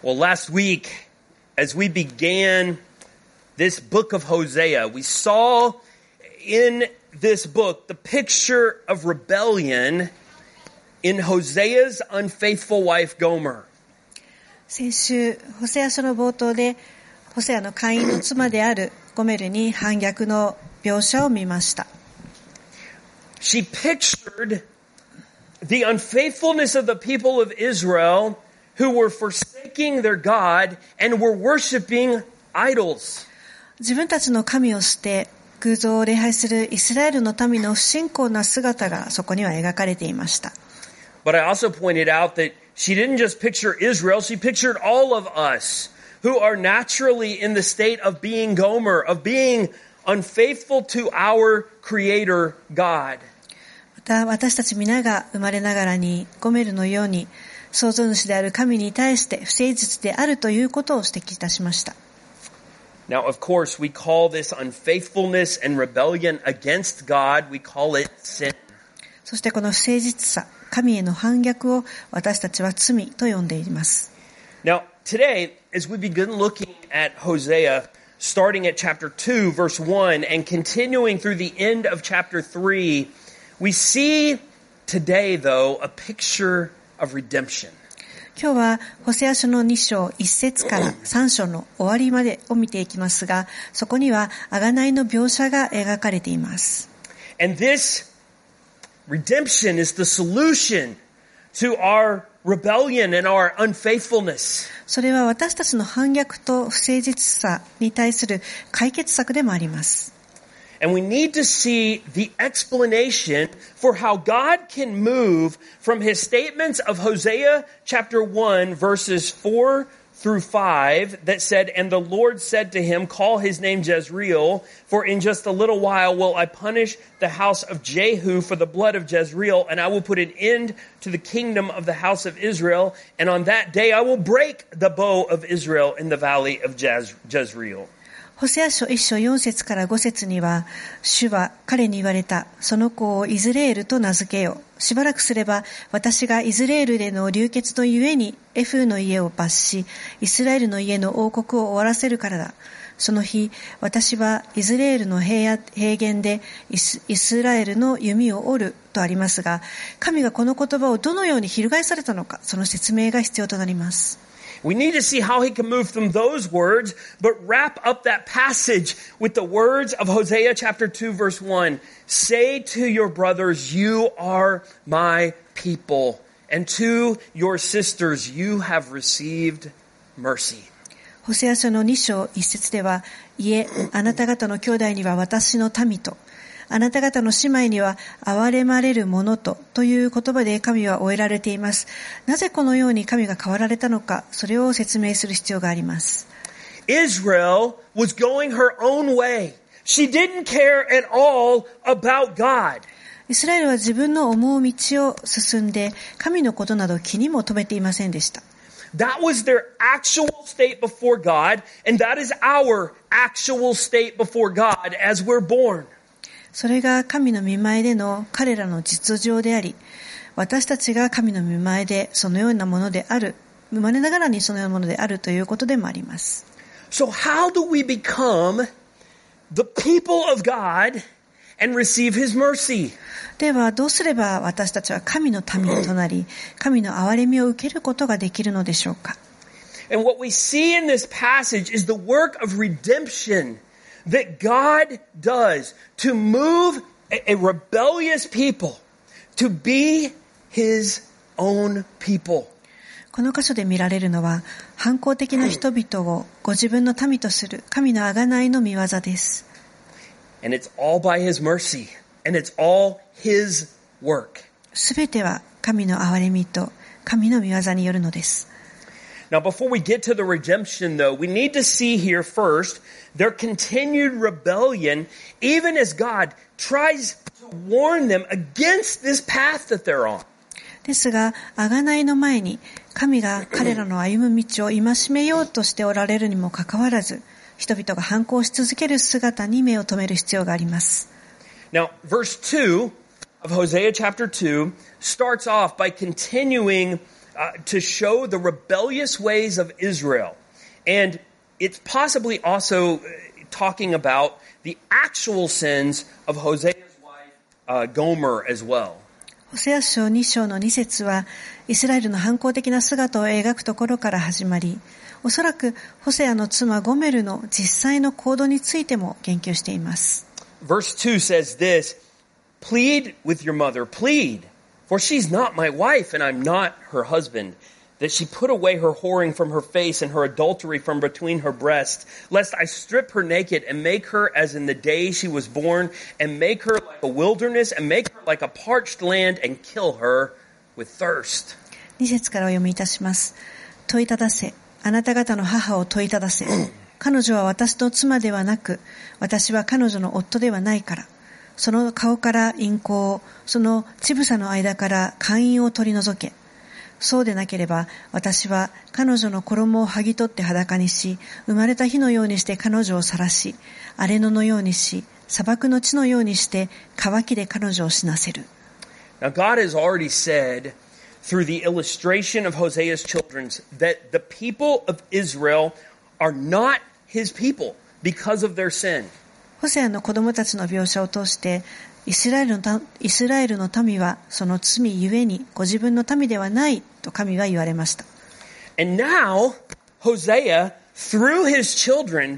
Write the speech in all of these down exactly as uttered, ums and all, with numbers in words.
Well, last week, as we began this book of Hosea, we saw in this book the picture of rebellion in Hosea's unfaithful wife Gomer. 先週、ホセア書の冒頭で、ホセアの会員の妻であるゴメルに反逆の描写を見ました。 She pictured the unfaithfulness of the people of Israel who were forsaking their God and were worshiping idols. 自分たちの神を捨て、偶像を礼拝するイスラエルの民の不信仰な姿がそこには描かれていました。 But I also pointed out that she didn't just picture Israel, she pictured all of us who are naturally in the state of being Gomer, of being unfaithful to our Creator God. また私たち皆が生まれながらにゴメルのように創造主である神に対して不誠実であるということを指摘いたしました。 Now, of course, we call this unfaithfulness and rebellion against God, we call it sin. そしてこの不誠実さ、神への反逆を私たちは罪と呼んでいます。 Now, today, as we begin looking at Hosea, starting at chapter two, verse one, and continuing through the end of chapter three, we see today, though, a picture of redemption. 今日はホセア書のに章いち節からさん章の終わりまでを見ていきますが、そこには贖いの描写が描かれています。 And this redemption is the solution to our rebellion and our unfaithfulness. それは私たちの反逆と不誠実さに対する解決策でもあります。 And we need to see the explanation for how God can move from his statements of Hosea chapter one verses four through five that said, "And the Lord said to him, call his name Jezreel, for in just a little while will I punish the house of Jehu for the blood of Jezreel, and I will put an end to the kingdom of the house of Israel, and on that day I will break the bow of Israel in the valley of Jez- Jezreel." ホセア書いち章よん節からご節には、主は彼に言われた。その子をイズレールと名付けよう。しばらくすれば、私がイズレールでの流血のゆえに、エフーの家を罰し、イスラエルの家の王国を終わらせるからだ。その日、私はイズレールの平野、平原でイス、イスラエルの弓を折るとありますが、神がこの言葉をどのように翻されたのか、その説明が必要となります。 We need to see how he can move from those words, but wrap up that passage with the words of Hosea chapter two verse one. Say to your brothers, you are my people, and to your sisters, you have received mercy. ホセア書のに章いち節では、いえ、あなた方の兄弟には私の民と、あなた方の姉妹には憐れまれるものとという言葉で神は終えられています。なぜこのように神が変わられたのか、それを説明する必要があります。 Israel was going her own way. She didn't care at all about God. イスラエルは自分の思う道を進んで、神のことなど気にも留めていませんでした。 That was their actual state before God, and that is our actual state before God as we're born. それが神の御前での彼らの実情であり、私たちが神の御前でそのようなものである、生まれながらにそのようなものであるということでもあります。 So how do we become the people of God and receive His mercy? ではどうすれば私たちは神の民となり、神の憐れみを受けることができるのでしょうか。 And what we see in this passage is the work of redemption that God does to move a, a rebellious people to be His own people. この箇所で見られるのは、反抗的な人々をご自分の民とする神の贖いの御業です。 And it's all by His mercy, and it's all His work. すべては神の憐れみと神の御業によるのです。 Now, before we get to the redemption, though, we need to see here first their continued rebellion, even as God tries to warn them against this path that they're on. ですが、贖いの前に神が彼らの歩む道を戒めようとしておられるにもかかわらず、人々が反抗し続ける姿に目を留める必要があります。 Now, verse two of Hosea chapter two starts off by continuing uh, to show the rebellious ways of Israel. And it's possibly also talking about the actual sins of Hosea's wife, uh, Gomer as well. ホセア書に章のに節は、イスラエルの反抗的な姿を描くところから始まり、おそらくホセアの妻ゴメルの実際の行動についても言及しています。 Verse two says this, Plead with your mother, plead, for she's not my wife and I'm not her husband, that she put away her whoring from her face and her adultery from between her breasts, lest I strip her naked and make her as in the day she was born, and make her like a wilderness, and make her like a parched land, and kill her with thirst. に節からお読みいたします。問いただせ、あなた方の母を問いただせ。彼女は私の妻ではなく、私は彼女の夫ではないから。その顔から陰行を、その乳房の間から姦淫を取り除け。そうでなければ、私は彼女の衣を剥ぎ取って裸にし、生まれた日のようにして彼女を晒し、荒れ野のようにし、砂漠の地のようにして、乾きで彼女を死なせる。 Now God has already said, through the illustration of Hosea's children, that the people of Israel are not his people because of their sin. ホセアの子供たちの描写を通して、イスラエルの、イスラエルの民はその罪ゆえにご自分の民ではないと神は言われました。 And now, Hosea, through his children,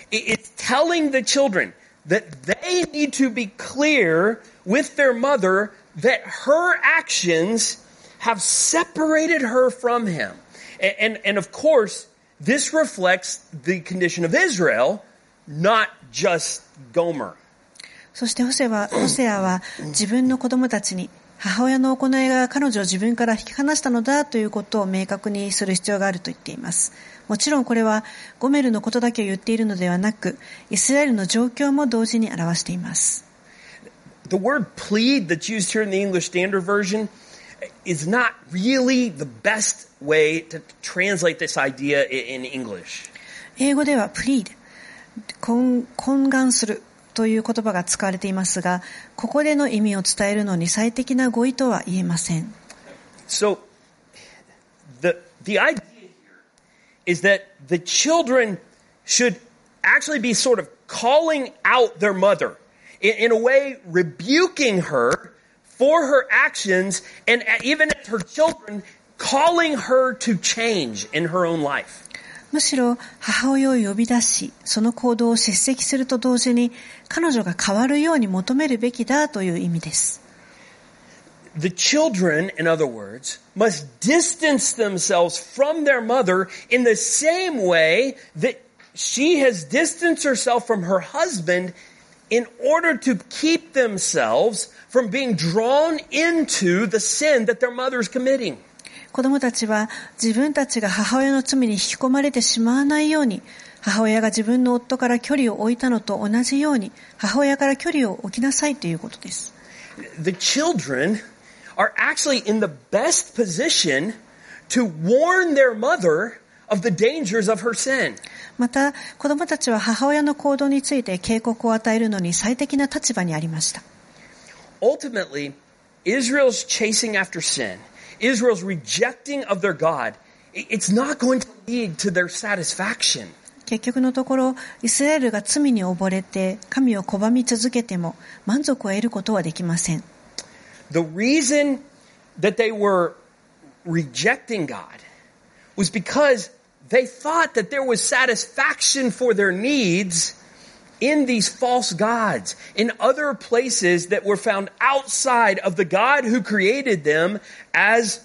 is telling the children that they need to be clear with their mother that her actions have separated her from him. And, and, and of course, this reflects the condition of Israel, not just Gomer. そしてホセは、ホセアは自分の子供たちに母親の行いが彼女を自分から引き離したのだということを明確にする必要があると言っています。もちろんこれはゴメルのことだけを言っているのではなく、イスラエルの状況も同時に表しています。 The word plead that's used here in the English Standard Version is not really the best way to translate this idea in English. 英語では plead、懇願するという言葉が使われていますが、ここでの意味を伝えるのに最適な語彙とは言えません。 So, the, the idea here is that the children should actually be sort of calling out their mother, in, in a way rebuking her for her actions, and even as her children, calling her to change in her own life. むしろ母親を呼び出し、その行動を叱責すると同時に、彼女が変わるように求めるべきだという意味です。 The children, in other words, must distance themselves from their mother in the same way that she has distanced herself from her husband in order to keep themselves from being drawn into the sin that their mother is committing. 子供たちは自分たちが母親の罪に引き込まれてしまわないように、母親が自分の夫から距離を置いたのと同じように、母親から距離を置きなさいということです。 The children are actually in the best position to warn their mother of the dangers of her sin. また、子供たちは母親の行動について警告を与えるのに最適な立場にありました。 Ultimately, Israel's chasing after sin, Israel's rejecting of their God, it's not going to lead to their satisfaction. 結局のところ、イスラエルが罪に溺れて神を拒み続けても満足を得ることはできません。 The reason that they were rejecting God was because they thought that there was satisfaction for their needs in these false gods, in other places that were found outside of the God who created them as,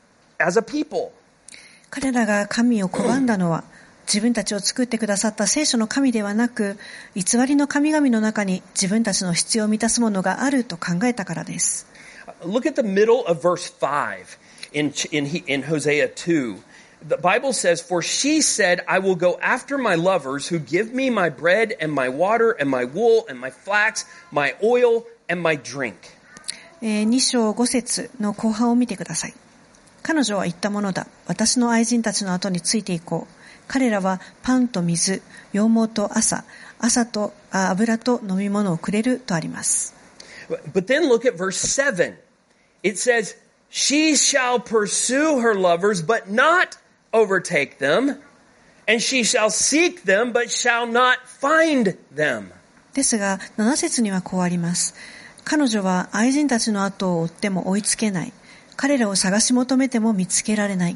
as a people. 彼らが神を拒んだのは、自分たちを作ってくださった聖書の神ではなく、偽りの神々の中に自分たちの必要を満たすものがあると考えたからです。 Look at the middle of verse five in, in, in Hosea two. The Bible says, For she said, I will go after my lovers who give me my bread and my water and my wool and my flax, my oil and my drink. に章ご節の後半を見てください。彼女は言ったものだ。私の愛人たちの後についていこう。彼らはパンと水、羊毛と朝、朝と油と飲み物をくれるとあります。 But then look at verse seven. It says, She shall pursue her lovers, but not overtake them. And she shall seek them, but shall not find them. ですが、なな節にはこうあります。彼女は愛人たちの後を追っても追いつけない。彼らを探し求めても見つけられない。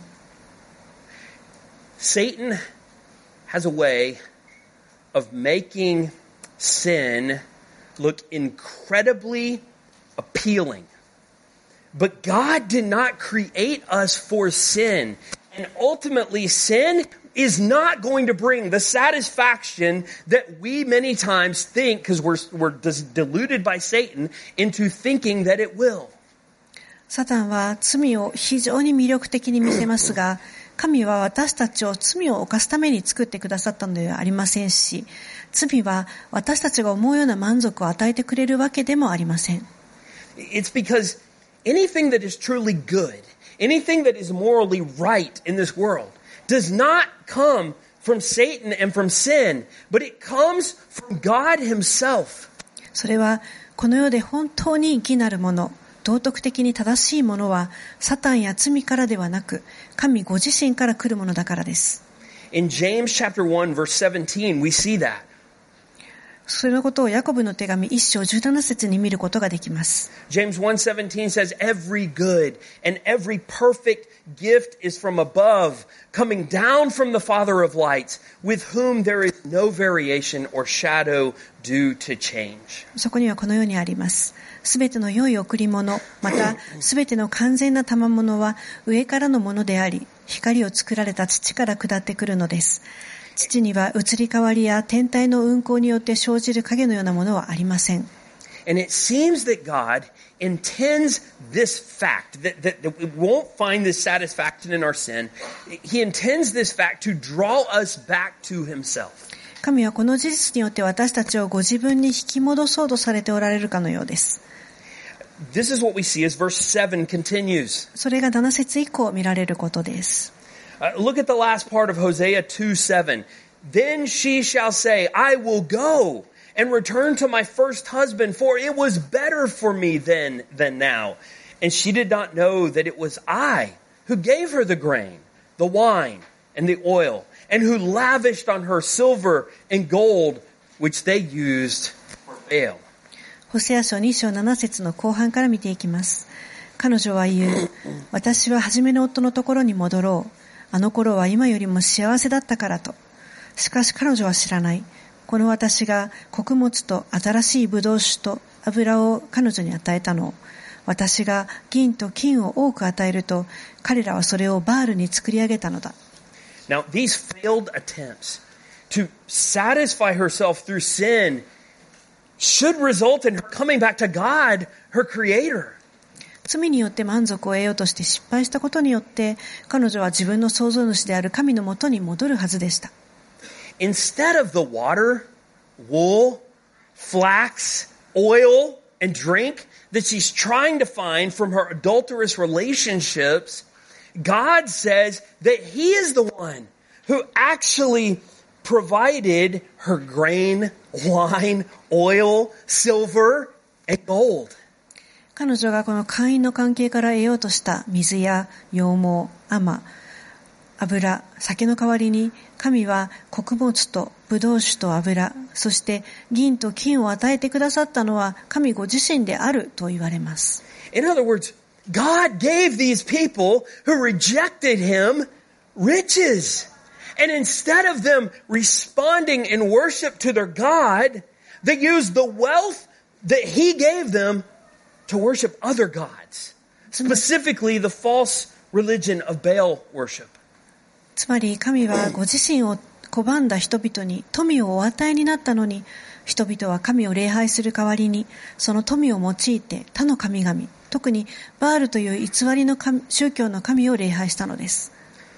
Satan has a way of making sin look incredibly appealing. But God did not create us for sin. And ultimately, sin is not going to bring the satisfaction that we many times think, because we're, we're deluded by Satan, into thinking that it will. サタンは罪を非常に魅力的に見せますが、神は私たちを罪を犯すために作ってくださったのではありませんし、罪は私たちが思うような満足を与えてくれるわけでもありません。 It's because anything that is truly good, anything that is morally right in this world does not come from Satan and from sin, but it comes from God Himself. それはこの世で本当に義なるもの、道徳的に正しいものはサタンや罪からではなく、神ご自身から来るものだからです。 In James chapter one verse seventeen, we see that. そのことをヤコブの手紙一章十七節に見ることができます。 James one seventeen says, "Every good and every perfect gift is from above, coming down from the Father of lights, with whom there is no variation or shadow due to change." そこにはこのようにあります。すべての良い贈り物、またすべての完全な賜物は上からのものであり、光を作られた父から下ってくるのです。父には移り変わりや天体の運行によって生じる影のようなものはありません。 And it seems that God intends this fact, that, that, that we won't find this satisfaction in our sin. He intends this fact to draw us back to Himself. 神はこの事実によって私たちをご自分に引き戻そうとされておられるかのようです。 This is what we see as verse seven continues. それがなな節以降見られることです。 Uh, look at the last part of Hosea two seven. Then she shall say, I will go and return to my first husband, for it was better for me then than now. And she did not know that it was I who gave her the grain, the wine, and the oil, and who lavished on her silver and gold, which they used for Baal. ホセア書に章なな節の後半から見ていきます。彼女は言う。私は初めの夫のところに戻ろう。あの頃は今よりも幸せだったからと。しかし彼女は知らない。この私が穀物と新しいブドウ酒と油を彼女に与えたのを。私が銀と金を多く与えると、彼らはそれをバールに作り上げたのだ。 Now, these failed attempts to satisfy herself through sin should result in her coming back to God, her creator. 罪によって満足を得ようとして失敗したことによって、彼女は自分の創造主である神のもとに戻るはずでした。 Instead of the water, wool, flax, oil, and drink that she's trying to find from her adulterous relationships, God says that He is the one who actually provided her grain, wine, oil, silver, and gold. 彼女がこの会員の関係から得ようとした水や羊毛、甘、油、酒の代わりに神は穀物とブドウ酒と油、そして銀と金を与えてくださったのは神ご自身であると言われます。 In other words, God gave these people who rejected Him riches. And instead of them responding in worship to their God, they used the wealth that He gave them to worship other gods, specifically the false religion of Baal worship. つまり神はご自身を拒んだ人々に富をお与えになったのに、人々は神を礼拝する代わりにその富を用いて他の神々、特にバールという偽りの神宗教の神を礼拝したのです。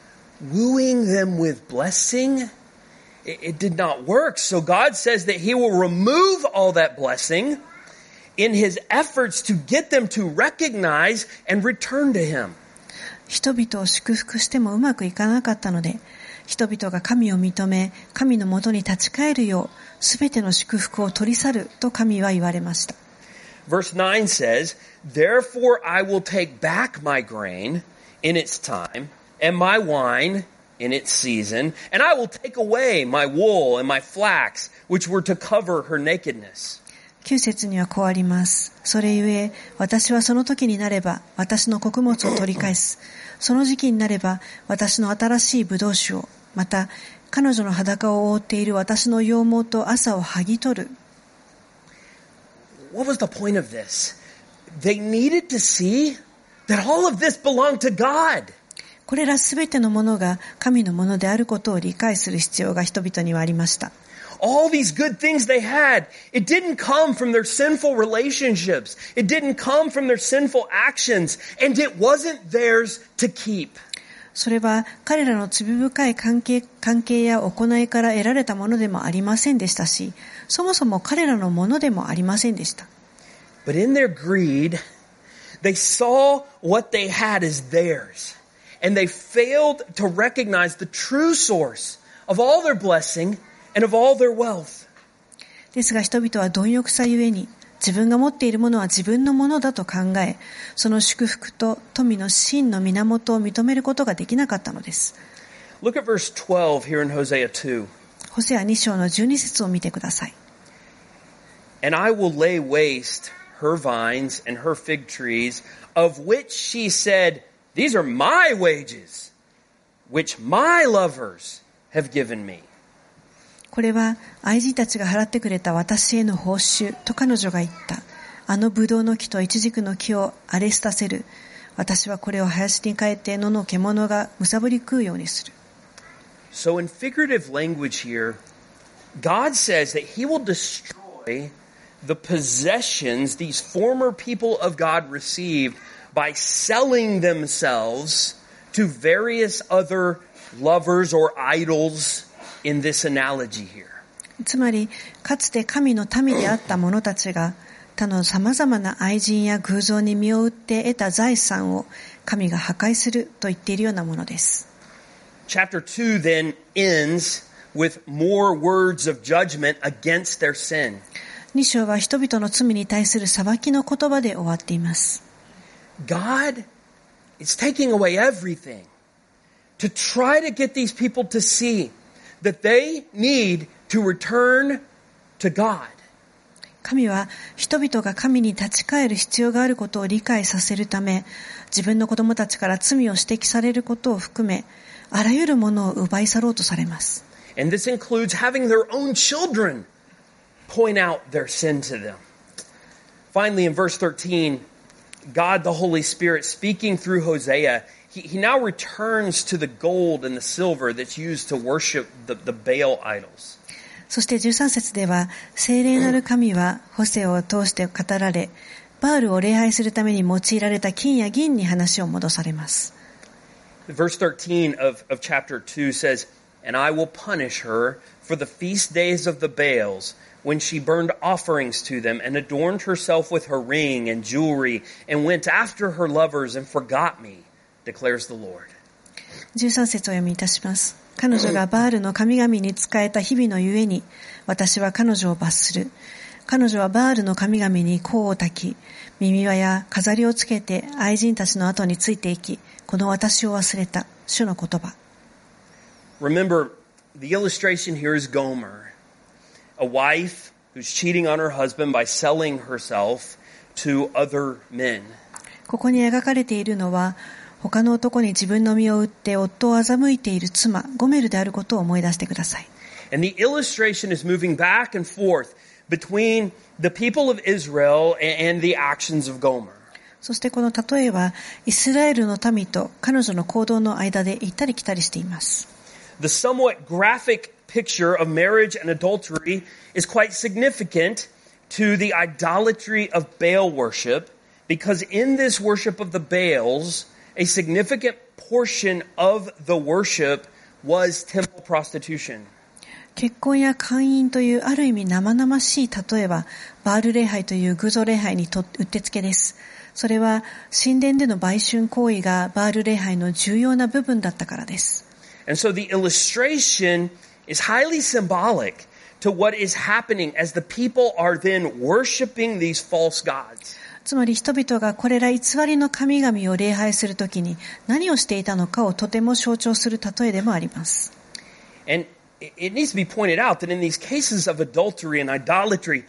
Wooing them with blessing, it, it did not work. So God says that He will remove all that blessing in His efforts to get them to recognize and return to Him. 人々を祝福してもうまくいかなかったので、人々が神を認め、神のもとに立ち返るよう、すべての祝福を取り去ると神は言われました。 Verse nine says, Therefore I will take back my grain in its time, and my wine in its season, and I will take away my wool and my flax, which were to cover her nakedness. きゅう節にはこうあります。それゆえ、私はその時になれば、私の穀物を取り返す。その時期になれば、私の新しい葡萄酒を、また、彼女の裸を覆っている私の羊毛と朝を剥ぎ取る。 What was the point of this? They needed to see that all of this belonged to God. これらすべてのものが神のものであることを理解する必要が人々にはありました。 All these good things they had, it didn't come from their sinful relationships. It didn't come from their sinful actions, and it wasn't theirs to keep. それは彼らの罪深い関係、関係や行いから得られたものでもありませんでしたし、そもそも彼らのものでもありませんでした。 But in their greed, they saw what they had as theirs, and they failed to recognize the true source of all their blessing and of all their wealth. ですが人々は貪欲さゆえに、自分が持っているものは自分のものだと考え、その祝福と富の真の源を認めることができなかったのです。 Look at verse twelve here in Hosea two. ホセアに章のじゅうに節を見てください。 And I will lay waste her vines and her fig trees, of which she said, These are my wages, which my lovers have given me. これは愛人たちが払ってくれた私への報酬と彼女が言った。あのブドウの木とイチジクの木を荒れ廃せる。私はこれを林に変えて野の獣がむさぼり食うようにする。 So in figurative language here, God says that He will destroy the possessions these former people of God received by selling themselves to various other lovers or idols in this analogy here. つまり、かつて神の民であった者たちが、他の様々な愛人や偶像に身を売って得た財産を神が破壊すると言っているようなものです。 Chapter two then ends with more words of judgment against their sin. に章は人々の罪に対する裁きの言葉で終わっています。 God is taking away everything to try to get these people to see that they need to return to God. 神は人々が神に立ち返る必要があることを理解させるため、自分の子供たちから罪を指摘されることを含め、あらゆるものを奪い去ろうとされます。 And this includes having their own children point out their sin to them. Finally, in verse thirteen, God the Holy Spirit speaking through Hosea, he, he now returns to the gold and the silver that's used to worship the, the Baal idols. そしてじゅうさん節では、聖霊なる神はホセを通して語られ、バールを礼拝するために用いられた金や銀に話を戻されます。 Verse thirteen of, of chapter two says, And I will punish her for the feast days of the Baals, when she burned offerings to them and adorned herself with her ring and jewelry and went after her lovers and forgot me, declares the Lord. じゅうさん節を読みいたします。彼女がバールの神々に仕えた日々のゆえに、私は彼女を罰する。彼女はバールの神々に香を焚き、耳輪や飾りをつけて愛人たちの後についていき、この私を忘れた。主の言葉。 Remember, the illustration here is Gomer, a wife who's cheating on her husband by selling herself to other men. ここに描かれているのは、他の男に自分の身を売って夫を欺いている妻、ゴメルであることを思い出してください。 And the illustration is moving back and forth between the people of Israel and the actions of Gomer. そしてこの例えは、イスラエルの民と彼女の行動の間で行ったり来たりしています。 The somewhat graphic picture of marriage and adultery is quite significant to the idolatry of Baal worship, because in this worship of the Baals, a significant portion of the worship was temple prostitution. 結婚や姦淫というある意味生々しい例えは、バール礼拝という偶像礼拝にとうってつけです。それは神殿での売春行為がバール礼拝の重要な部分だったからです。 And so the illustration is highly symbolic to what is happening as the people are then worshiping these false gods. つまり人々がこれら偽りの神々を礼拝するときに何をしていたのかをとても象徴する例えでもあります。 And it needs to be pointed out that in these cases of adultery and idolatry,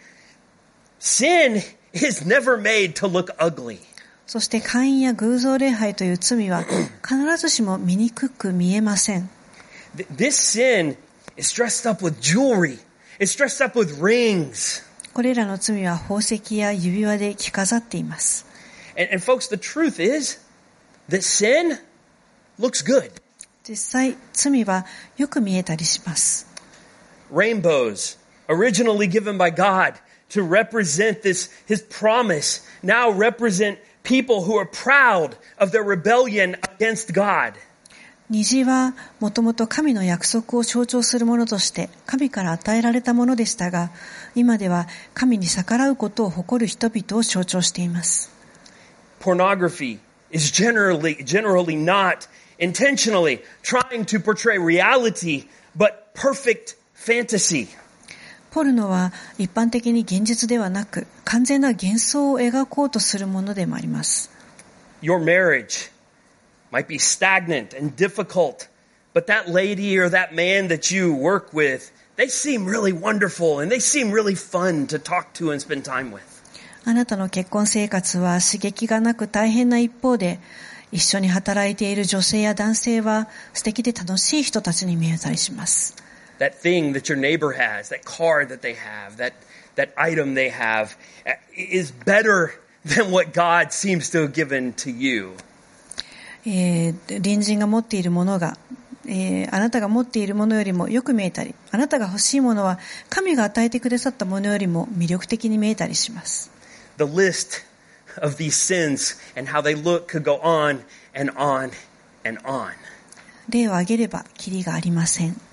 sin is never made to look ugly. そして姦淫や偶像礼拝という罪は必ずしも醜く見えません。 This sin is dressed up with jewelry. It's dressed up with rings. これらの罪は宝石や指輪で着飾っています。 And, and folks, the truth is that sin looks good. 実際、罪はよく見えたりします。 Rainbows, originally given by God to represent this, His promise, now represent people who are proud of their rebellion against God. 虹はもともと神の約束を象徴するものとして神から与えられたものでしたが、今では神に逆らうことを誇る人々を象徴しています。 Pornography is generally, generally not intentionally trying to portray reality, but perfect fantasy. ポルノは一般的に現実ではなく完全な幻想を描こうとするものでもあります。 Your marriage might be stagnant and difficult, but that lady or that man that you work with, they seem really wonderful and they seem really fun to talk to and spend time with. あなたの結婚生活は刺激がなく大変な一方で、一緒に働いている女性や男性は素敵で楽しい人たちに見えたりします。 That thing that your neighbor has, that car that they have, that, that item they have is better than what God seems to have given to you. えー、隣人が持っているものが、えー、あなたが持っているものよりもよく見えたり、あなたが欲しいものは神が与えてくださったものよりも魅力的に見えたりします。 The list of these sins and how they look could go on and on and on. 例を挙げればキリがありません。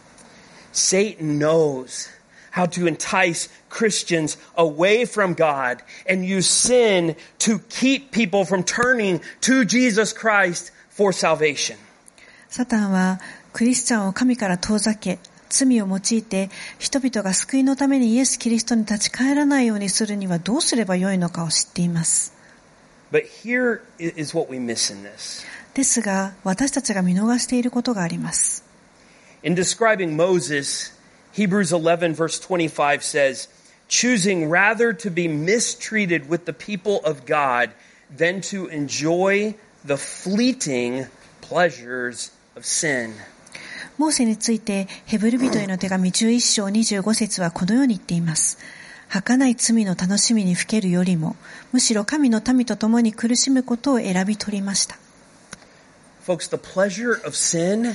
Satan knows how to entice Christians away from God and use sin to keep people from turning to Jesus Christ for salvation. サタンはクリスチャンを神から遠ざけ、罪を用いて人々が救いのためにイエス・キリストに立ち返らないようにするにはどうすればよいのかを知っています。 But here is what we miss in this. ですが、私たちが見逃していることがあります。 In describing Moses, Hebrews eleven verse twenty-five says, choosing rather to be mistreated with the people of God than to enjoy the fleeting pleasures of sin. モーセについてヘブル人への手紙じゅういっ章にじゅうご節はこのように言っています。儚い罪の楽しみにふけるよりも、むしろ神の民と共に苦しむことを選び取りました。 Folks, the pleasure of sin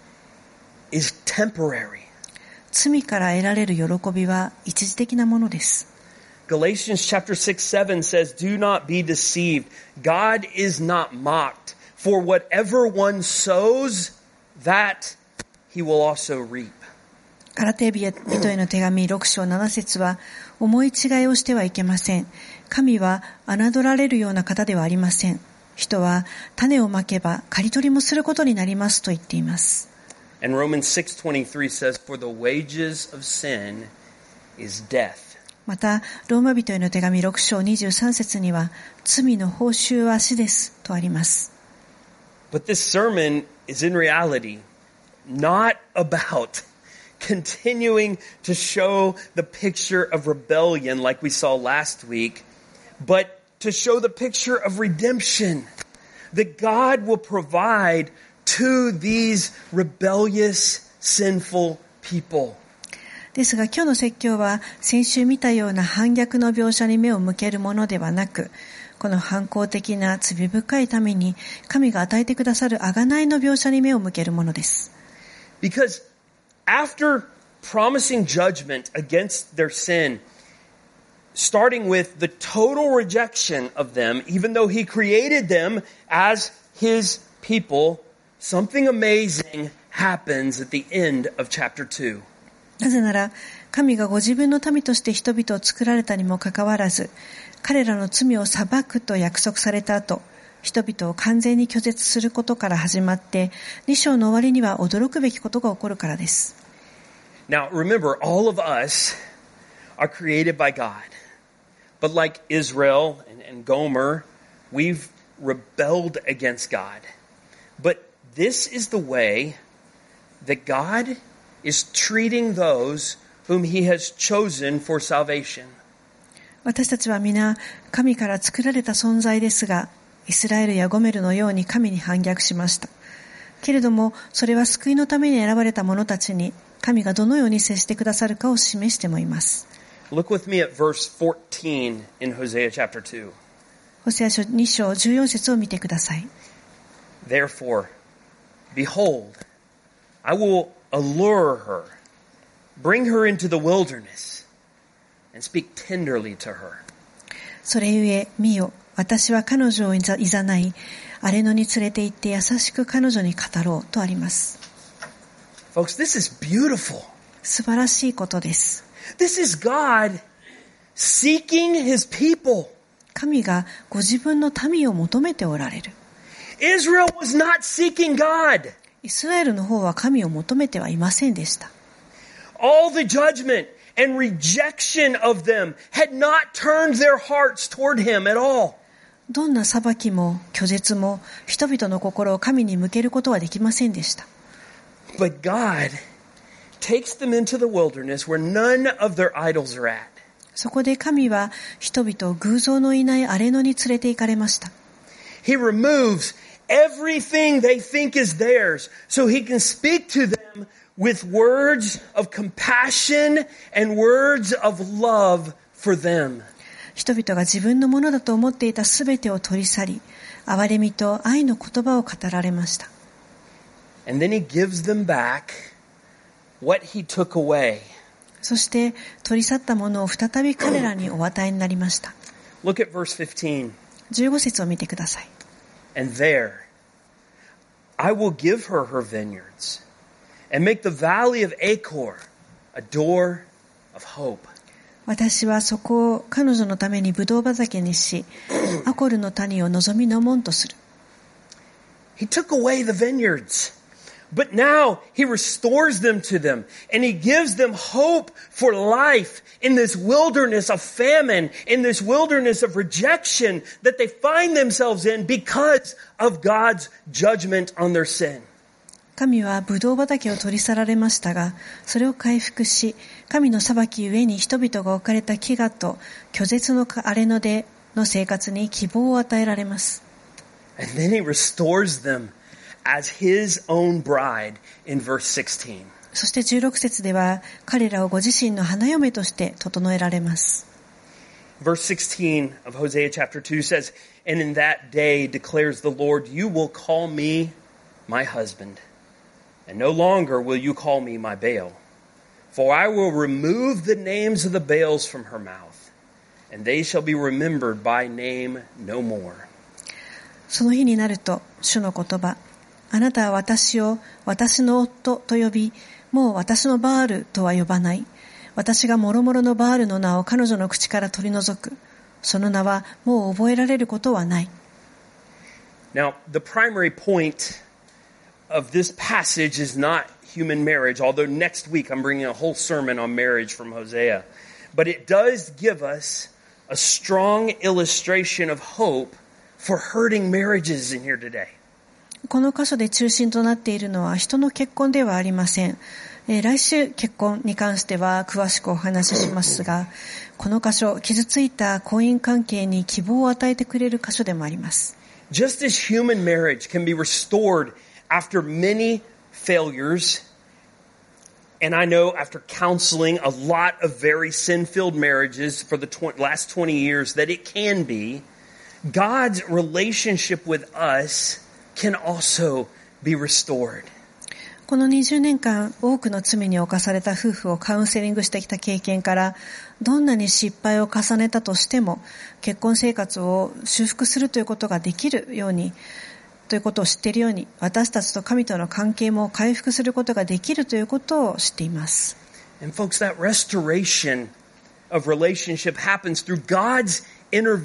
is temporary. 罪から得られる喜びは一時的なものです。 Galatians chapter six seven says, do not be deceived. God is not mocked. For whatever one sows, that he will also reap. ガラテヤ人への手紙ろく章なな節は、思い違いをしてはいけません。神は侮られるような方ではありません。人は種をまけば刈り取りもすることになりますと言っています。 And Romans six twenty-three says, for the wages of sin is death. また、ローマ人への手紙ろく章にじゅうさん節には、罪の報酬は死ですとあります。 But this sermon is in reality not about continuing to show the picture of rebellion like we saw last week, but to show the picture of redemption that God will provide to these rebellious, sinful people. ですが今日の説教は先週見たような反逆の描写に目を向けるものではなく、この反抗的な罪深いために神が与えてくださる贖いの描写に目を向けるものです。 Because after promising judgment against their sin, starting with the total rejection of them, even though he created them as his people, something amazing happens at the end of chapter two. なぜなら、神がご自分の民として人々を作られたにもかかわらず、彼らの罪を裁くと約束された後、人々を完全に拒絶することから始まって、に章の終わりには驚くべきことが起こるからです。 Now, remember, all of us are created by God. But like Israel and, and Gomer, we've rebelled against God. But this is the way that God is treating those whom He has chosen for salvation. 私たちは皆神から作られた存在ですが、イスラエルやゴメルのように神に反逆しました。けれども、それは救いのために選ばれた者たちに神がどのように接してくださるかを示してもいます。 Look with me at verse fourteen in Hosea chapter two. ホセア書に章じゅうよん節を見てください。 Therefore, behold, I will allure her, bring her into the wilderness, and speak tenderly to her. それゆえ、見よ、私は彼女をいざい、荒れ野に連れて行って優しく彼女に語ろうとあります。 Folks, this is beautiful. 素晴らしいことです。 This is God seeking His people. 神がご自分の民を求めておられる。 Israel was not seeking God. イスラエルの方は神を求めてはいませんでした。 All the judgment and rejection of them had not turned their hearts toward Him at all. どんな裁きも拒絶も人々の心を神に向けることはできませんでした。 But God takes them into the wilderness where none of their idols are at. そこで神は人々を偶像のいない荒れ野に連れて行かれました。 He removes everything they think is theirs so He can speak to them with words of compassion and words of love for them. 人々が自分のものだと思っていたすべてを取り去り、憐れみと愛の言葉を語られました。 And then He gives them back what He took away. そして取り去ったものを再び彼らにお与えになりました。 Look at verse fifteen. じゅうご節を見てください。 And there, I will give her her vineyards and make the valley of Achor a door of hope. 私はそこを彼女のためにブドウ畑にし、アコルの谷を望みの門とする。 He took away the vineyards, but now He restores them to them, and He gives them hope for life in this wilderness of famine, in this wilderness of rejection that they find themselves in because of God's judgment on their sin. 神はブドウ畑を取り去られましたが、それを回復し、神の裁きゆえに人々が置かれた飢餓と拒絶の荒れ野での生活に希望を与えられます。 And then He restores them as His own bride in verse sixteen. そしてじゅうろく節では彼らをご自身の花嫁として整えられます。 Verse sixteen of Hosea chapter two says, And in that day declares the Lord, you will call me my husband, and no longer will you call me my Baal. For I will remove the names of the Baals from her mouth, and they shall be remembered by name no more. その日になると、主の言葉、あなたは私を私の夫と呼び、もう私のバールとは呼ばない。私がもろもろのバールの名を彼女の口から取り除く。その名はもう覚えられることはない。 Now, the primary point of this passage is not human marriage, although next week I'm bringing a whole sermon on marriage from Hosea. But it does give us a strong illustration of hope for hurting marriages in here today. この箇所で中心となっているのは人の結婚ではありません。えー、来週結婚に関しては詳しくお話ししますが、この箇所、傷ついた婚姻関係に希望を与えてくれる箇所でもあります。 Just as human marriage can be restored after many failures, and I know after counseling a lot of very sin-filled marriages for the tw- last twenty years that it can be, God's relationship with us can also be restored. このにじゅうねんかん多くの罪に侵された夫婦をカウンセリングしてきた経験から、どんなに失敗を重ねたとしても結婚生活を修復するということができるようにということを知っているように、私たちと神との関係も回復することができるということを知っています。 And folks, that restoration of relationship happens through God's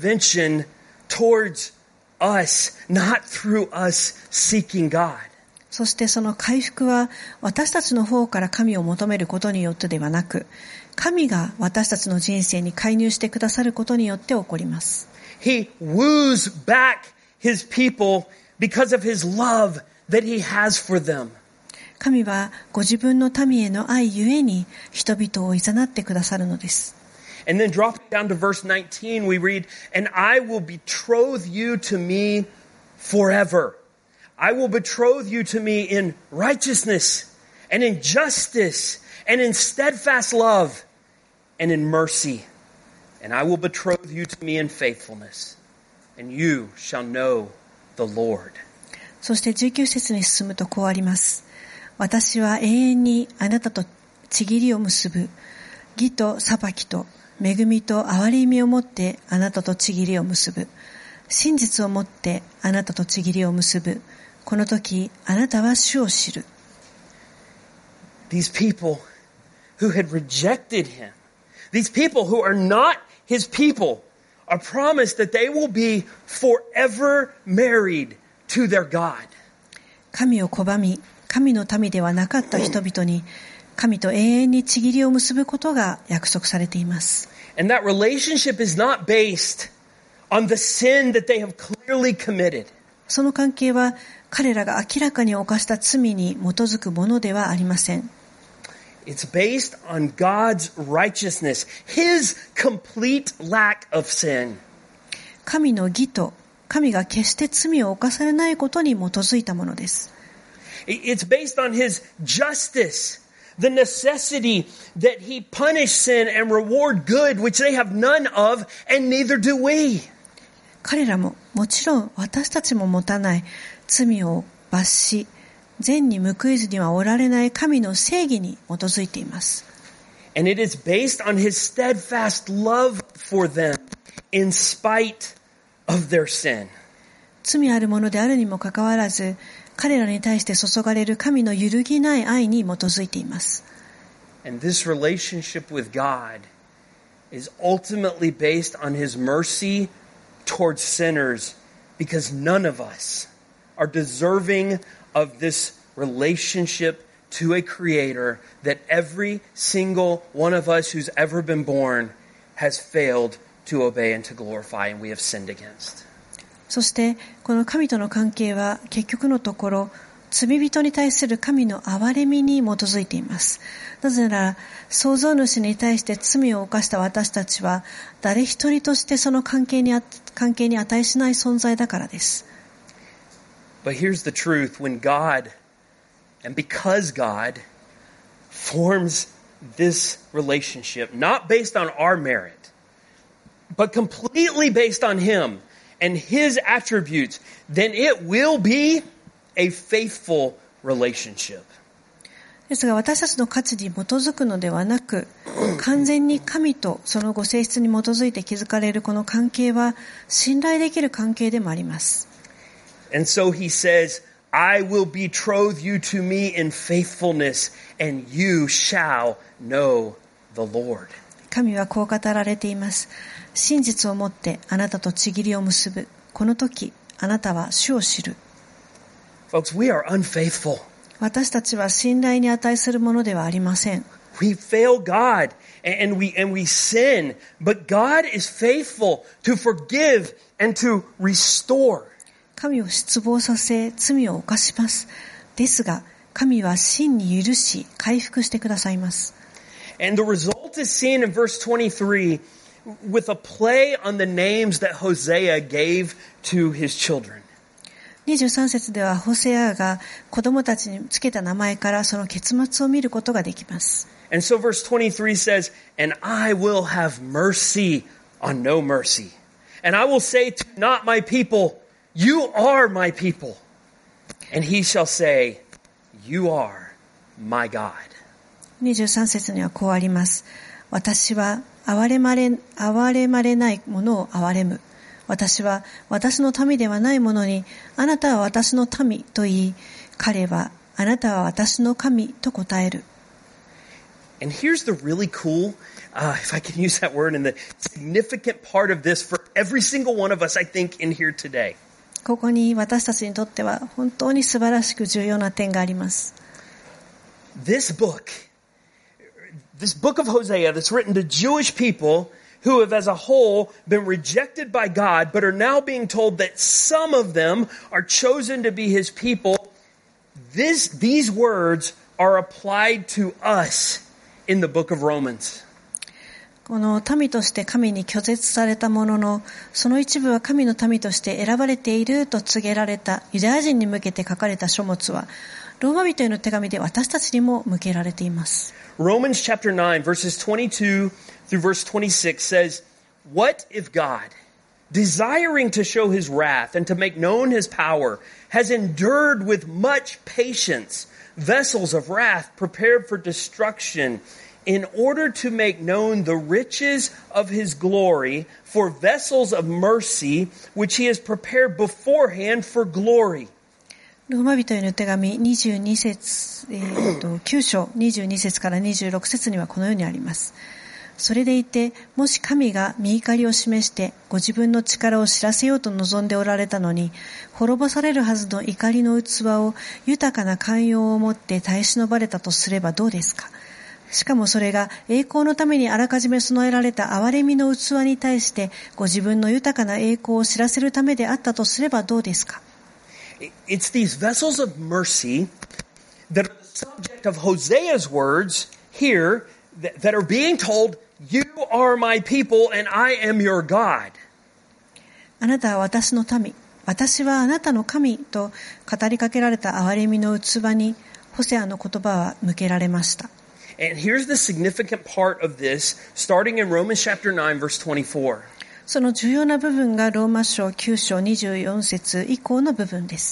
intervention towards us, not through us seeking God. そしてその回復は私たちの方から神を求めることによってではなく、神が私たちの人生に介入してくださることによって起こります。 He woos back his people because of his love that he has for them. 神はご自分の民への愛ゆえに人々を誘ってくださるのです。 And then dropping down to verse nineteen, we read, "And I will betroth you to me forever. I will betroth you to me in righteousness and in justice and in steadfast love and in mercy. And I will betroth you to me in faithfulness. And you shall know the Lord." そしてじゅうきゅう節に進むとこうあります。私は永遠にあなたと契りを結ぶ。義と裁きと恵みと憐れみをもってあなたと契りを結ぶ。真実をもってあなたと契りを結ぶ。この時あなたは主を知る。 These people who had rejected him, these people who are not his people, are promised that they will be forever married to their God. 神を拒み、神の民ではなかった人々に、神と永遠に契りを結ぶことが約束されています。 And that relationship is not based on the sin that they have clearly committed. その関係は彼らが明らかに犯した罪に基づくものではありません。 It's based on God's righteousness, His complete lack of sin. 神の義と神が決して罪を犯されないことに基づいたものです。 It's based on His justice, the necessity that He punish sin and reward good, which they have none of, and neither do we. 彼らももちろん私たちも持たない罪を罰し、善に報いずにはおられない神の正義に基づいています。 And it is based on His steadfast love for them in spite of their sin. 罪あるものであるにもかかわらず、彼らに対して注がれる神の揺るぎない愛に基づいています。 And this relationship with God is ultimately based on His mercy towards sinners, because none of us are deserving of this relationship to a Creator that every single one of us who's ever been born has failed to obey and to glorify, and we have sinned against. そしてこの神との関係は結局のところ罪人に対する神の憐れみに基づいています。なぜなら創造主に対して罪を犯した私たちは誰一人としてその関係にあ関係に値しない存在だからです。 But here's the truth: when God, and because God, forms this relationship, not based on our merit, but completely based on Him and His attributes, then it will be a faithful relationship. ですが私たちの価値に基づくのではなく、完全に神とそのご性質に基づいて築かれるこの関係は信頼できる関係でもあります。 And so He says, I will betroth you to me in faithfulness, and you shall know the Lord. 神はこう語られています。真実をもってあなたと契りを結ぶ。この時、あなたは主を知る。 Folks, we are unfaithful. 私たちは信頼に値するものではありません。 We fail God and we, and we sin, but God is faithful to forgive and to restore. 神を失望させ、罪を犯します。ですが、神は真に許し、回復してくださいます。 And the result is seen in verse twenty-three with a play on the names that Hosea gave to his children. にじゅうさん節ではホセアが子供たちにつけた名前からその結末を見ることができます。 And so verse twenty-three says, And I will have mercy on no mercy. And I will say to not my people, You are my people. And he shall say, You are my God. にじゅうさん節にはこうあります。私は憐れまれ、憐れまれないものを憐れむ。私は私の民ではないものに、あなたは私の民と言い、彼はあなたは私の神と答える。 And here's the really cool, uh, if I can use that word, and the significant part of this for every single one of us, I think, in here today. ここに私たちにとっては本当に素晴らしく重要な点があります。 This book, this book of Hosea that's written to Jewish people who have as a whole been rejected by God, but are now being told that some of them are chosen to be his people. This, these words are applied to us in the book of Romans. この民として神に拒絶されたものの、その一部は神の民として選ばれていると告げられたユダヤ人に向けて書かれた書物は、ローマ人への手紙で私たちにも向けられています。 Romans chapter nine verses twenty-two through verse twenty-six says, What if God, desiring to show his wrath and to make known his power, has endured with much patience vessels of wrath prepared for destruction, in order to make known the riches of his glory for vessels of mercy, which he has prepared beforehand for glory. ローマ人への手紙にじゅうに節、えー、ときゅう章にじゅうに節からにじゅうろく節にはこのようにあります。それでいて、もし神が御怒りを示してご自分の力を知らせようと望んでおられたのに、滅ぼされるはずの怒りの器を豊かな寛容をもって耐え忍ばれたとすればどうですか。しかもそれが栄光のためにあらかじめ備えられた憐れみの器に対してご自分の豊かな栄光を知らせるためであったとすればどうですか。 It's these vessels of mercy that are the subject of Hosea's words here that, that are being told, You are my people and I am your God. あなたは私の民、私はあなたの神と語りかけられた憐れみの器にホセアの言葉は向けられました。 And here's the significant part of this, starting in Romans chapter nine, verse twenty-four. その重要な部分がローマ書きゅう章にじゅうよん節以降の部分です。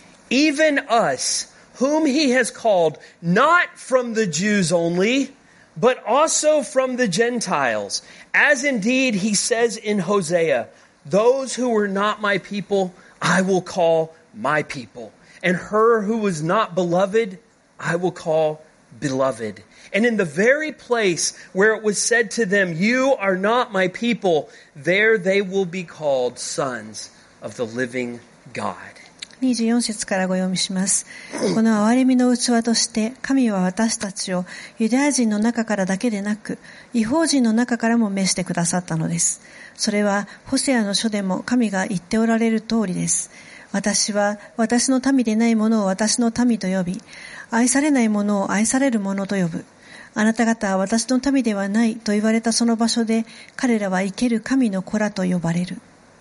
Even us, whom he has called, not from the Jews only, but also from the Gentiles, as indeed he says in Hosea, Those who were not my people, I will call my people, and her who was not beloved, I will call beloved. And in the very place where it was said to them, You are not my people, there they will be called sons of the living God. にじゅうよん節からご読みします。この憐れみの器として神は私たちをユダヤ人の中からだけでなく異邦人の中からも召してくださったのです。それはホセアの書でも神が言っておられる通りです。私は私の民でない者を私の民と呼び、愛されない者を愛される者と呼ぶ。あなた方は私の民ではないと言われたその場所で彼らは生ける神の子らと呼ばれる。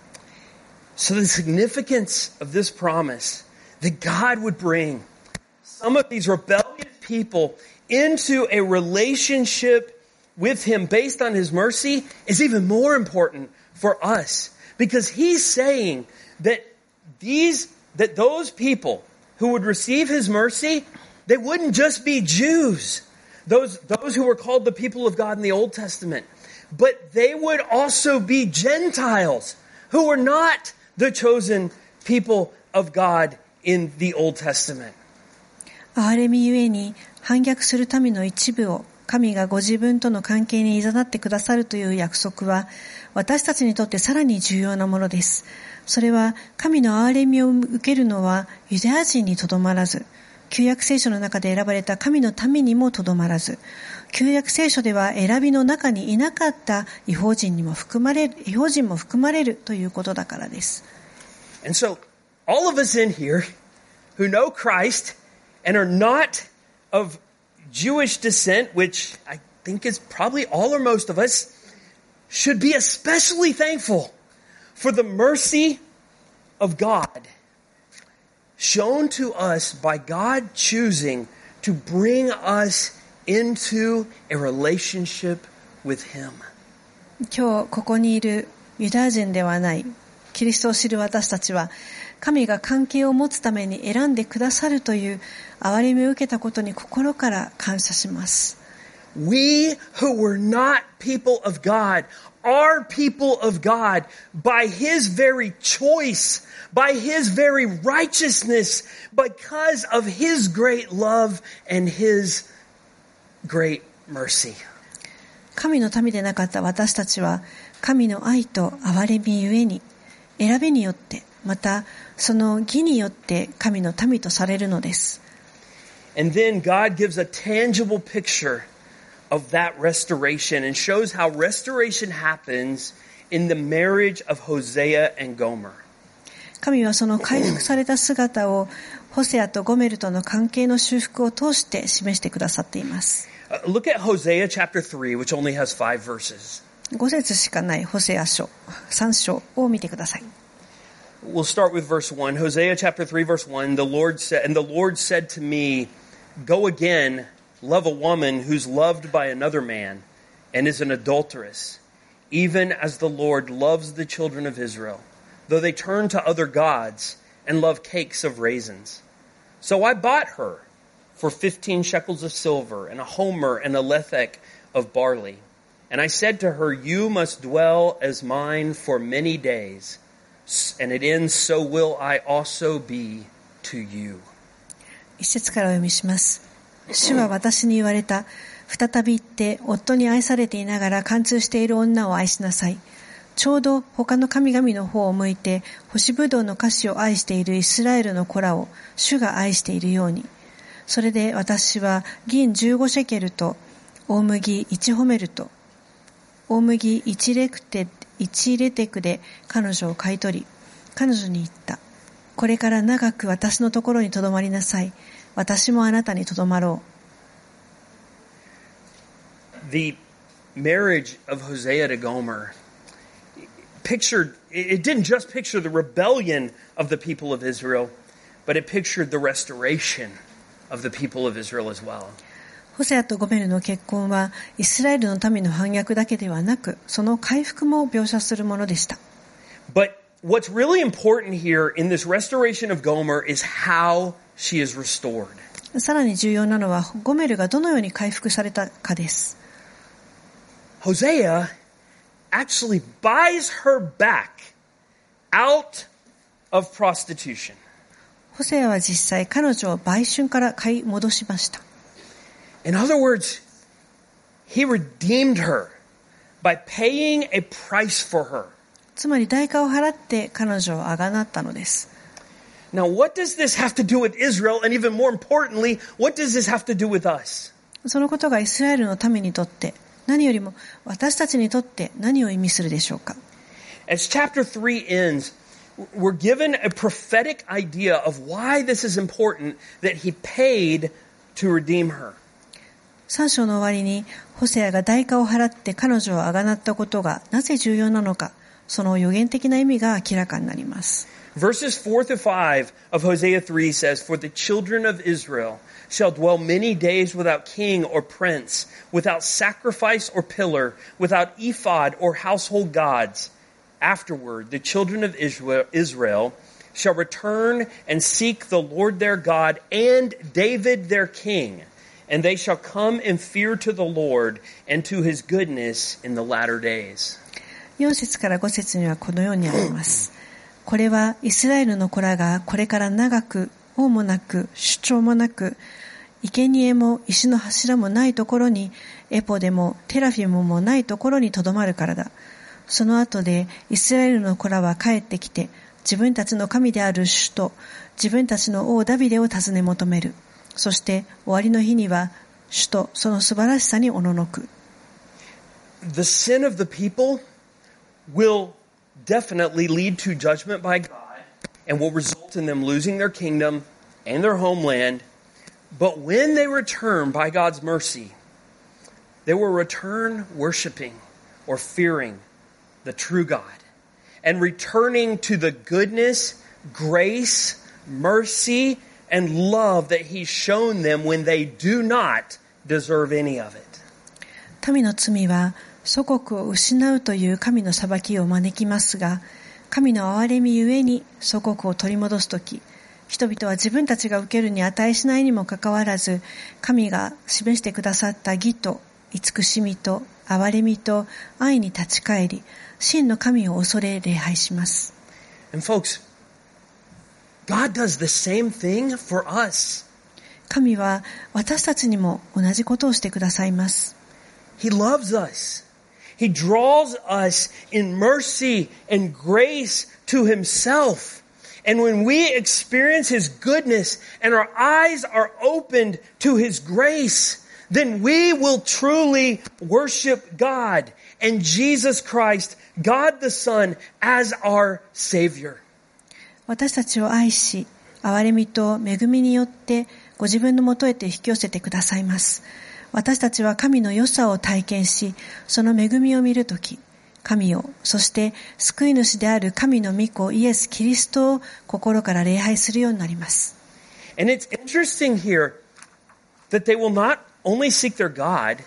So the significance of this promise that God would bring some of these rebellious people into a relationship with him based on his mercy is even more important for us, because he's saying that these that those people who would receive his mercy, they wouldn't just be Jews, those those who were called the people of God in the Old Testament, but they would also be Gentiles who were not the chosen people of God in the Old Testament. 憐れみゆえに反逆する民の一部を神がご自分との関係に誘ってくださるという約束は私たちにとってさらに重要なものです。それは神の憐れみを受けるのはユダヤ人にとどまらず、旧約聖書の中で選ばれた神の民にもとどまらず、旧約聖書では選びの中にいなかった異邦人にも含まれる、異邦人も含まれるということだからです。 And so, all of us in here who know Christ and are not of Jewish descent, which I think is probably all or most of us, should be especially thankful for the mercy of God shown to us by God choosing to bring us into a relationship with Him. 今日ここにいるユダヤ人ではないキリストを知る私たちは、神が関係を持つために選んでくださるという憐れみを受けたことに心から感謝します。 We who were not people of God are people of God by His very choice, by His very righteousness, because of His great love and His great mercy. 神の民でなかった私たちは、神の愛と憐れみゆえに、選びによってまたその義によって神の民とされるのです。 And then God gives a tangible picture of that restoration and shows how restoration happens in the marriage of Hosea and Gomer. 神はその回復された姿をホセアとゴメルとの関係の修復を通して示してくださっています。 Uh, look at Hosea chapter three, which only has five verses. ご節しかないホセア書さん章を見てください。 We'll start with verse one. Hosea chapter three, verse one. The Lord said, and the Lord said to me, "Go again, love a woman who's loved by another man and is an adulteress, even as the Lord loves the children of Israel, though they turn to other gods and love cakes of raisins. So I bought her for fifteen shekels of silver and a homer and a lethek of barley. And I said to her, you must dwell as mine for many days. And it ends, so will I also be to you." 一節からお読みします。主は私に言われた。再び行って夫に愛されていながら貫通している女を愛しなさい。ちょうど他の神々の方を向いて干しぶどうの菓子を愛しているイスラエルの子らを主が愛しているように。それで私は銀じゅうごシェケルと大麦いちホメルと大麦いちレクテいちレテクで彼女を買い取り、彼女に言った。これから長く私のところにとどまりなさい。私もあなたにとどまろう。The marriage of Hosea to Gomer pictured, it didn't just picture the rebellion of the people of Israel, but it pictured the restoration of the people of Israel as well. ホセアとゴメルの結婚はイスラエルの民の反逆だけではなく、その回復も描写するものでした。 But what's really important here in this restoration of Gomer is how she is restored. さらに重要なのはゴメルがどのように回復されたかです。 Hosea actually buys her back out of prostitution. ホセアは実際彼女を売春から買い戻しました。 In other words, he redeemed her by paying a price for her. つまり代価を払って彼女をあがなったのです。 Now, what does this have to do with Israel? And even more importantly, what does this have to do with us? そのことがイスラエルの民にとって、何よりも私たちにとって何を意味するでしょうか。 As chapter three ends, we're given a prophetic idea of why this is important that he paid to redeem her. さん章の終わりにホセアが代価を払って彼女をあがなったことがなぜ重要なのか、その予言的な意味が明らかになります。 Verses four to five of Hosea three says, "For the children of Israel shall dwell many days without king or prince, without sacrifice or pillar, without ephod or household gods. Afterward, the children of Israel shall return and seek the Lord their God and David their king, and they shall come in fear to the Lord and to his goodness in the latter days." よん節からご節にはこのようにあります。これはイスラエルの子らがこれから長く王もなく主張もなく生贄も石の柱もないところにエポでもテラフィムもないところにとどまるからだ。その後でイスラエルの子らは帰ってきて自分たちの神である主と自分たちの王ダビデを尋ね求める。そして終わりの日には主とその素晴らしさにおののく。 The sin of the people will definitely lead to judgment by God and will result in them losing their kingdom and their homeland. But when they return by God's mercy, they will return worshiping or fearing the true God and returning to the goodness, grace, mercy, and love that He's shown them when they do not deserve any of it. 民の罪は祖国を失うという神の裁きを招きますが、神の憐れみゆえに祖国を取り戻すとき、人々は自分たちが受けるに値しないにもかかわらず、神が示してくださった義と慈しみと憐れみと愛に立ち返り、真の神を恐れ礼拝します。 And folks, God does the same thing for us. 神は私たちにも同じことをしてくださいます。 He loves us. He draws us in mercy and grace to Himself. And when we experience His goodness and our eyes are opened to His grace, then we will truly worship God and Jesus Christ, God the Son, as our Savior. 私たちを愛し、憐れみと恵みによってご自分のもとへと引き寄せてくださいます。私たちは神の良さを体験し、その恵みを見るとき、神を、そして救い主である神の御子イエス・キリストを心から礼拝するようになります。 And it's interesting here that they will not only seek their God,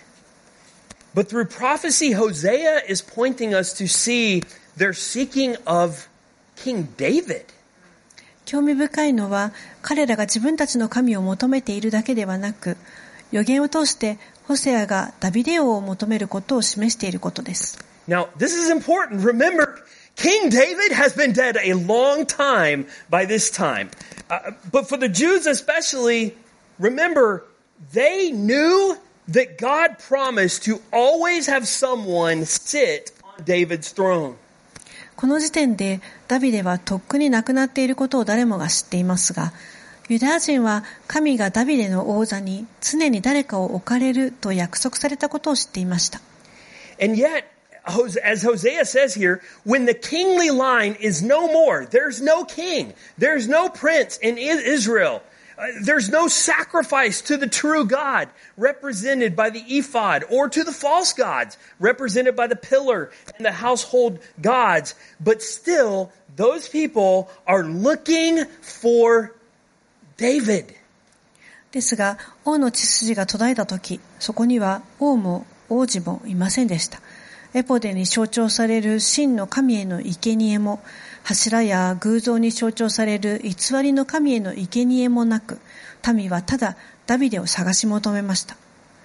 but through prophecy, Hosea is pointing us to see their seeking of King David. 興味深いのは、彼らが自分たちの神を求めているだけではなく、預言を通してホセアがダビデ王を求めることを示していることです。 Now, this is important. Remember, King David has been dead a long time by this time. Uh, but for the Jews especially, remember, they knew that God promised to always have someone sit on David's throne. この時点でダビデはとっくに亡くなっていることを誰もが知っていますが、ユダヤ人は神がダビデの王座に常に誰かを置かれると約束されたことを知っていました。 And yet, as Hosea says here, when the kingly line is no more, there's no king, there's no prince in Israel, uh, there's no sacrifice to the true God represented by the ephod or to the false gods represented by the pillar and the household gods. But still, those people are looking for David. ですが、王の血筋が途絶えたとき、そこには王も王子もいませんでした。エポデに象徴される真の神への生贄も、柱や偶像に象徴される偽りの神への生贄もなく、民はただダビデを探し求めました。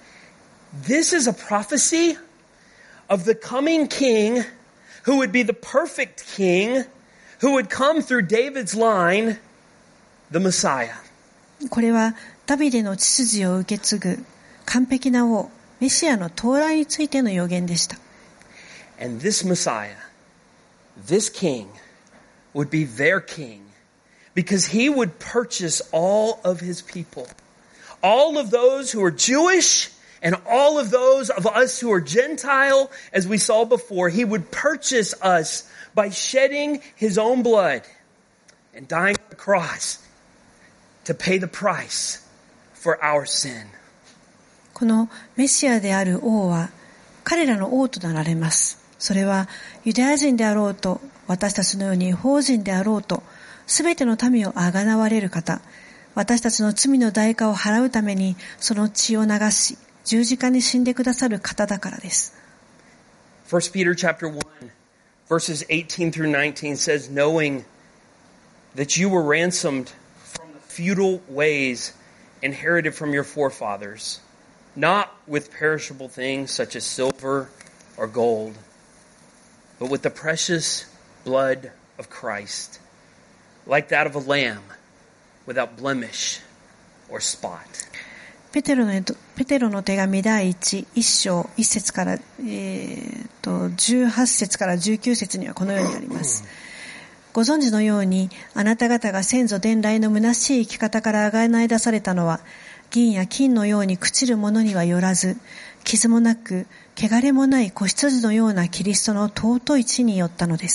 This is a prophecy of the coming king who would be the perfect king who would come through David's line, the Messiah. これはダビデの血筋を受け継ぐ完璧な王、メシアの到来についての予言でした。 And this Messiah, this king, would be their king because he would purchase all of his people. All of those who are Jewish and all of those of us who are Gentile, as we saw before, he would purchase us by shedding his own blood and dying on the cross to pay the price for our sin. このメシアである王は彼らの王となられます。それはユダヤ人であろうと、私たちのように邦人であろうと、すべての民をあがなわれる方、私たちの罪の代価を払うためにその血を流し、十字架に死んでくださる方だからです。 First Peter chapter one, verses eighteen through nineteen says, knowing that you were ransomed from the futile ways inherited from your forefathers, not with perishable things such as silver or gold, but with the precious blood of Christ, like that of a lamb, without blemish or spot. ペテロの、ペテロの手紙第一、一章、一節から、えー、と、十八節から十九節にはこのようにあります。ご存知のように、あなた方が先祖伝来の虚しい生き方からあがない出されたのは、銀や金のように朽ちるものにはよらず、傷もなく、汚れもない子羊のようなキリストの尊い血によったのです。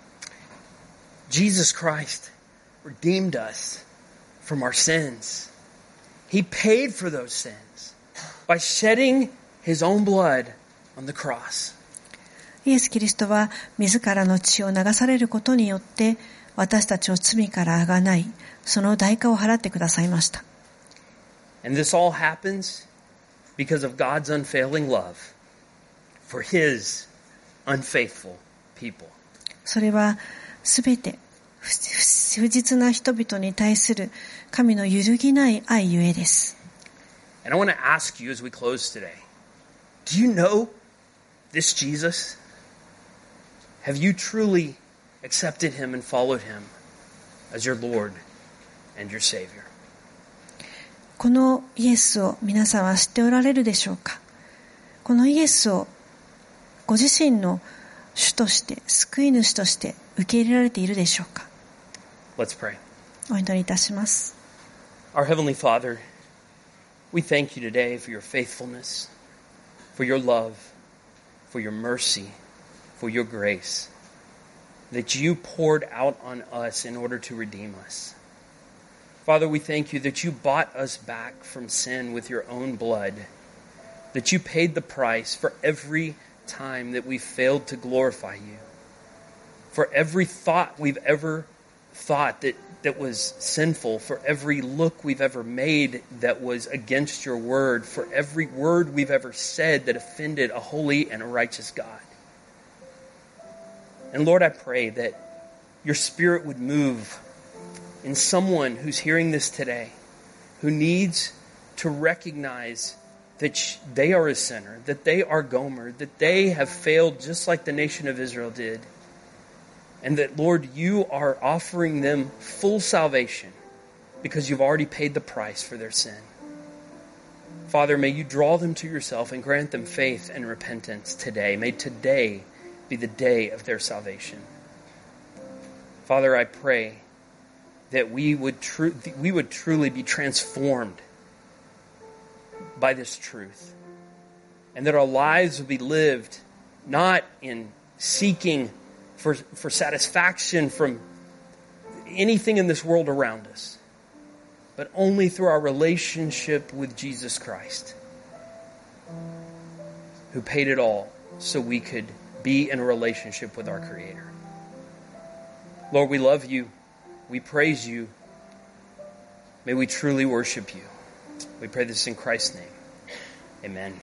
Jesus Christ redeemed us from our sins. He paid for those sins by shedding his own blood on the cross. イエス・キリストは自らの血を流されることによって私たちを罪からあがないその代価を払ってくださいました。 And this all happens because of God's unfailing love for his unfaithful people. それはすべて不実な人々に対する神の揺るぎない愛ゆえです。 And I want to ask you as we close today, do you know this Jesus? Have you truly accepted him and followed him as your Lord and your Savior? このイエスを皆さんは知っておられるでしょうか。このイエスをご自身の主として救い主として受け入れられているでしょうか。 Let's pray. お祈りいたします。 Our Heavenly Father, we thank you today for your faithfulness, for your love, for your mercy, for your grace, that you poured out on us in order to redeem us. Father, we thank you that you bought us back from sin with your own blood, that you paid the price for every time that we failed to glorify you, for every thought we've ever thought that, that was sinful, for every look we've ever made that was against your word, for every word we've ever said that offended a holy and a righteous God. And Lord, I pray that your Spirit would move in someone who's hearing this today, who needs to recognize that they are a sinner, that they are Gomer, that they have failed just like the nation of Israel did. And that, Lord, you are offering them full salvation because you've already paid the price for their sin. Father, may you draw them to yourself and grant them faith and repentance today. May today be the day of their salvation. Father, I pray that we would tru- we would truly be transformed by this truth, and that our lives would be lived not in seeking for, for satisfaction from anything in this world around us, but only through our relationship with Jesus Christ, who paid it all so we could be in a relationship with our Creator. Lord, we love you. We praise you. May we truly worship you. We pray this in Christ's name. Amen.